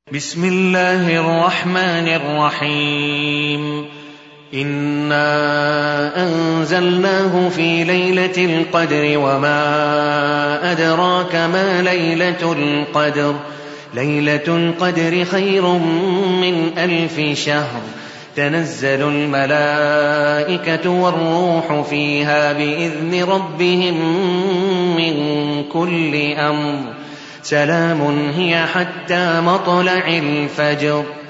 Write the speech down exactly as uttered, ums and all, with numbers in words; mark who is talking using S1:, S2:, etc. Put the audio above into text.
S1: بسم الله الرحمن الرحيم إنا أنزلناه في ليلة القدر وما أدراك ما ليلة القدر ليلة القدر خير من ألف شهر تنزل الملائكة والروح فيها بإذن ربهم من كل أمر سلام هي حتى مطلع الفجر.